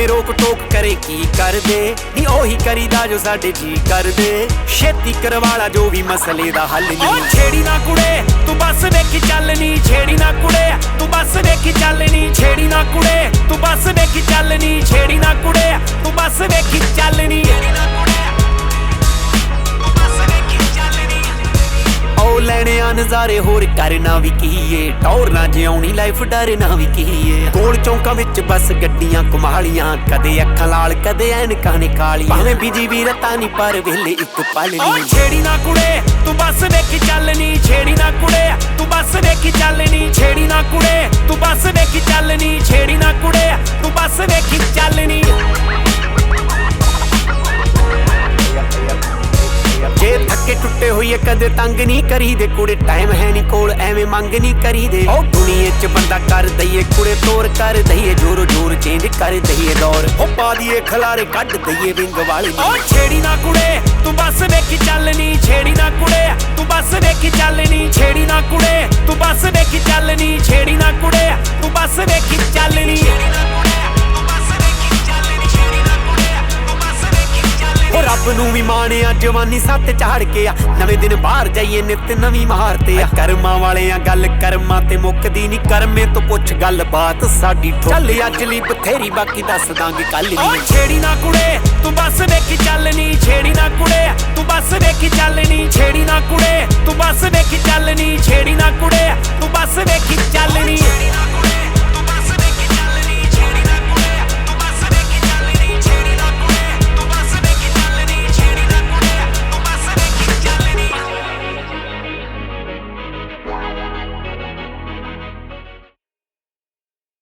ਭਾਵੇਂ ਰੋਕ ਟੋਕ ਕਰੇ ਕੀ ਕਰਦੇ ਨੀ ਉਹੀ ਕਰੀਦਾ ਜੋ ਸਾਡੇ ਜੀ ਕਰਦੇ ਛੇਤੀ ਕਰਵਾਲਾ ਜੋ ਵੀ ਮਸਲੇ ਦਾ ਹੱਲ ਨਹੀਂ ਛੇੜੀ ਨਾ ਕੁੜੇ ਤੂੰ ਬਸ ਵੇਖੀ ਚੱਲ ਨੀ ਛੇੜੀ ਨਾ ਕੁੜੇ ਤੂੰ ਬਸ ਵੇਖੀ ਚੱਲ ਨੀ ਛੇੜੀ ਨਾ ਕੁੜੇ ਤੂੰ ਬਸ ਵੇਖੀ ਚੱਲ ਨੀ ਛੇੜੀ ਨਾ ਕੁੜੇ ਤੂੰ ਬਸ ਵੇਖੀ ਚੱਲ ਨੀ ਉਹ ਲੈਣੇ ਆ ਨਜ਼ਾਰੇ ਹੋਰ ਕਰਨਾ ਵੀ ਕੀਏ ਟੌਰ ਨਾ ਜਿਉਣੀ ਲਾਈਫ ਡਰਨਾ ਵੀ ਕੀਏ ਕੋਲ ਚੌਂਕਾਂ ਵਿੱਚ ਬਸ ਗੱਡੀਆਂ ਕੁਮਾਲੀਆਂ ਕਦੇ ਅੱਖਾਂ ਲਾਲ ਕਦੇ ਐਨਕਾਂ ਨੇ ਕਾਲੀਆਂ ਭਾਵੇਂ ਬਿਜੀ ਵੀ ਰਤਾਂ ਨੀ ਪਰ ਵੇਲੇ ਇੱਕ ਪਲ ਨੀ ਛੇੜੀ ਨਾ ਕੁੜੇ ਤੂੰ ਬਸ ਵੇਖੀ ਚੱਲ ਨੀ ਛੇੜੀ ਨਾ ਕੁੜੇ ਤੂੰ ਬਸ ਵੇਖੀ ਚੱਲ ਨੀ ਛੇੜੀ ਨਾ ਕੁੜੇ ਤੂੰ ਬਸ ਵੇਖੀ ਚੱਲ ਨੀ ਛੇੜੀ ਨਾ ਕੁੜੇ ਤੂੰ ਬਸ ਵੇਖੀ ਚੱਲ ਨੀ ਜੇ ਥੱਕੇ ਟੁੱਟੇ ਹੋਈਏ ਕਦੇ ਤੰਗ ਨਹੀਂ ਕਰੀਦੇ ਕੁੜੇ ਟਾਈਮ ਹੈ ਨੀ ਕੋਲ ਐਵੇਂ ਮੰਗ ਨਹੀਂ ਕਰੀਦੇ ਉਹ ਦੁਨੀਏ 'ਚ ਬੰਦਾ ਕਰ ਦਈਏ ਕੁੜੇ ਤੋਰ ਕਰ ਦਈਏ ਜੋਰੋ ਜੋਰ ਚੇਂਜ ਕਰ ਦਈਏ ਦੌਰ ਉਹ ਪਾ ਦੀਏ ਖਲਾਰੇ ਕੱਢ ਦਈਏ ਵਿੰਗ ਵਾਲੀ ਉਹ ਛੇੜੀ ਨਾ ਕੁੜੇ ਤੂੰ ਬਸ ਵੇਖੀ ਚੱਲ ਨੀ ਛੇੜੀ ਨਾ ਕੁੜੇ ਤੂੰ ਬਸ ਵੇਖੀ ਚੱਲ ਨੀ ਛੇੜੀ ਨਾ ਕੁੜੇ ਤੂੰ ਬਸ ਵੇਖੀ ਚੱਲ ਨੀ ਛੇੜੀ ਨਾ ਕੁੜੇ ਤੂੰ ਬਸ ਵੇਖੀ ਚੱਲ ਨੀ ਉਹ ਰੱਬ ਨੂੰ ਵੀ ਮਾਣਿਆ ਜਵਾਨੀ ਸੱਤ ਝਾੜ ਕੇ ਆ ਨਵੇਂ ਦਿਨ ਬਾਹਰ ਜਾਈਏ ਨਿਤ ਨਵੀਂ ਮਾਰ ਤੇ ਆ ਕਰਮਾਂ ਵਾਲਿਆਂ ਗੱਲ ਕਰਮਾਂ ਤੇ ਮੁੱਕਦੀ ਨੀ ਕਰਮੇ ਤੋਂ ਪੁੱਛ ਗੱਲ ਬਾਤ ਸਾਡੀ ਚੱਲ ਅੱਜ ਲਈ ਬਥੇਰੀ ਬਾਕੀ ਦੱਸ ਦਾਂਗੇ ਕੱਲ ਨੀ ਛੇੜੀ ਨਾ ਕੁੜੇ ਤੂੰ ਬਸ ਵੇਖੀ ਚੱਲ ਨੀ ਛੇੜੀ ਨਾ ਕੁੜੇ ਤੂੰ ਬਸ ਵੇਖੀ ਚੱਲ ਨੀ ਛੇੜੀ ਨਾ ਕੁੜੇ ਤੂੰ ਬਸ ਵੇਖੀ ਚੱਲ ਨੀ ਛੇੜੀ ਨਾ ਕੁੜੇ ਤੂੰ ਬਸ ਵੇਖੀ ਚੱਲ ਨੀ